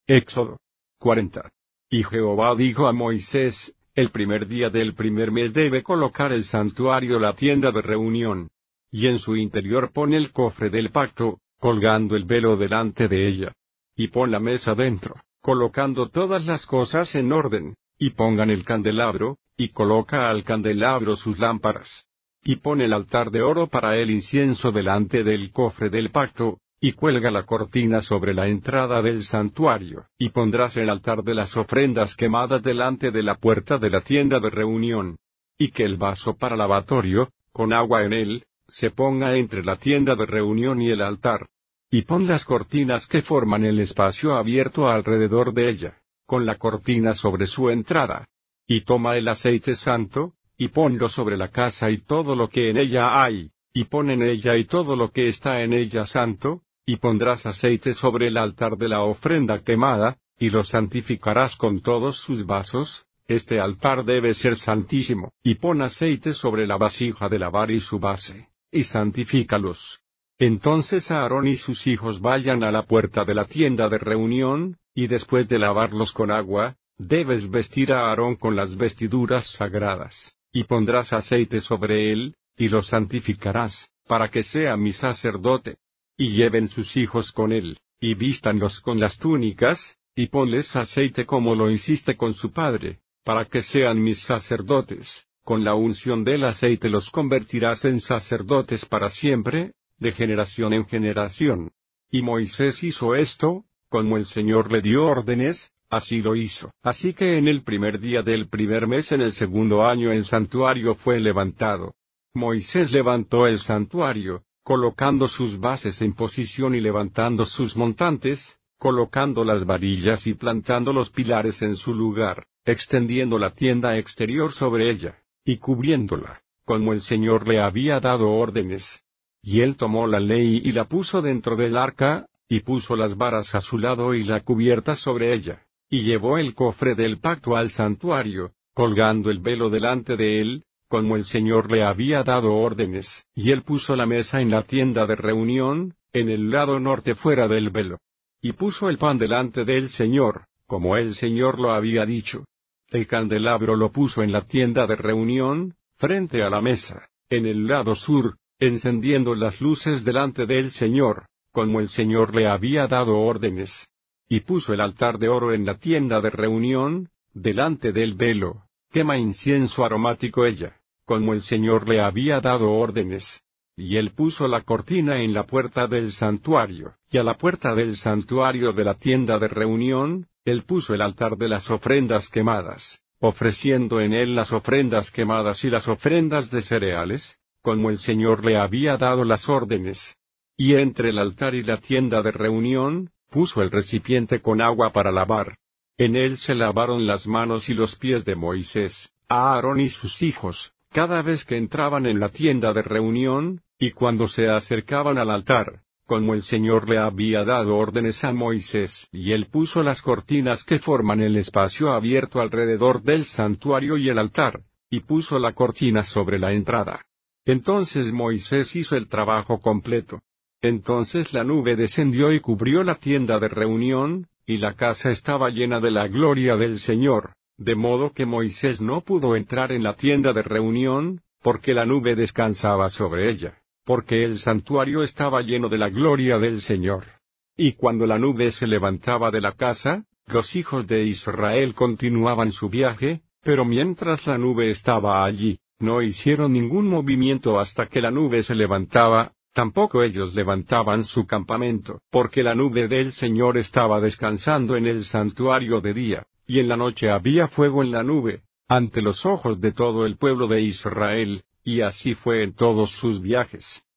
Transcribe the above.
Éxodo 40. Y Jehová dijo a Moisés, el primer día del primer mes debe colocar el santuario la tienda de reunión. Y en su interior pone el cofre del pacto, colgando el velo delante de ella. Y pon la mesa dentro, colocando todas las cosas en orden, y pongan el candelabro, y coloca al candelabro sus lámparas. Y pon el altar de oro para el incienso delante del cofre del pacto, y cuelga la cortina sobre la entrada del santuario, y pondrás el altar de las ofrendas quemadas delante de la puerta de la tienda de reunión. Y que el vaso para lavatorio, con agua en él, se ponga entre la tienda de reunión y el altar. Y pon las cortinas que forman el espacio abierto alrededor de ella, con la cortina sobre su entrada. Y toma el aceite santo, y ponlo sobre la casa y todo lo que en ella hay, y pon en ella y todo lo que está en ella santo, y pondrás aceite sobre el altar de la ofrenda quemada, y lo santificarás con todos sus vasos. Este altar debe ser santísimo, y pon aceite sobre la vasija de lavar y su base, y santifícalos. Entonces Aarón y sus hijos vayan a la puerta de la tienda de reunión, y después de lavarlos con agua, debes vestir a Aarón con las vestiduras sagradas, y pondrás aceite sobre él, y lo santificarás, para que sea mi sacerdote. Y lleven sus hijos con él, y vístanlos con las túnicas, y ponles aceite como lo hiciste con su padre, para que sean mis sacerdotes. Con la unción del aceite los convertirás en sacerdotes para siempre, de generación en generación. Y Moisés hizo esto, como el Señor le dio órdenes, así lo hizo. Así que en el primer día del primer mes en el segundo año el santuario fue levantado. Moisés levantó el santuario, colocando sus bases en posición y levantando sus montantes, colocando las varillas y plantando los pilares en su lugar, extendiendo la tienda exterior sobre ella, y cubriéndola, como el Señor le había dado órdenes. Y él tomó la ley y la puso dentro del arca, y puso las varas a su lado y la cubierta sobre ella, y llevó el cofre del pacto al santuario, colgando el velo delante de él, como el Señor le había dado órdenes, y él puso la mesa en la tienda de reunión, en el lado norte fuera del velo. Y puso el pan delante del Señor, como el Señor lo había dicho. El candelabro lo puso en la tienda de reunión, frente a la mesa, en el lado sur, encendiendo las luces delante del Señor, como el Señor le había dado órdenes. Y puso el altar de oro en la tienda de reunión, delante del velo, quema incienso aromático ella, como el Señor le había dado órdenes. Y él puso la cortina en la puerta del santuario, y a la puerta del santuario de la tienda de reunión, él puso el altar de las ofrendas quemadas, ofreciendo en él las ofrendas quemadas y las ofrendas de cereales, como el Señor le había dado las órdenes. Y entre el altar y la tienda de reunión, puso el recipiente con agua para lavar. En él se lavaron las manos y los pies de Moisés, Aarón y sus hijos, cada vez que entraban en la tienda de reunión, y cuando se acercaban al altar, como el Señor le había dado órdenes a Moisés. Y él puso las cortinas que forman el espacio abierto alrededor del santuario y el altar, y puso la cortina sobre la entrada. Entonces Moisés hizo el trabajo completo. Entonces la nube descendió y cubrió la tienda de reunión, y la casa estaba llena de la gloria del Señor, de modo que Moisés no pudo entrar en la tienda de reunión, porque la nube descansaba sobre ella, porque el santuario estaba lleno de la gloria del Señor. Y cuando la nube se levantaba de la casa, los hijos de Israel continuaban su viaje, pero mientras la nube estaba allí, no hicieron ningún movimiento hasta que la nube se levantaba. Tampoco ellos levantaban su campamento, porque la nube del Señor estaba descansando en el santuario de día, y en la noche había fuego en la nube, ante los ojos de todo el pueblo de Israel, y así fue en todos sus viajes.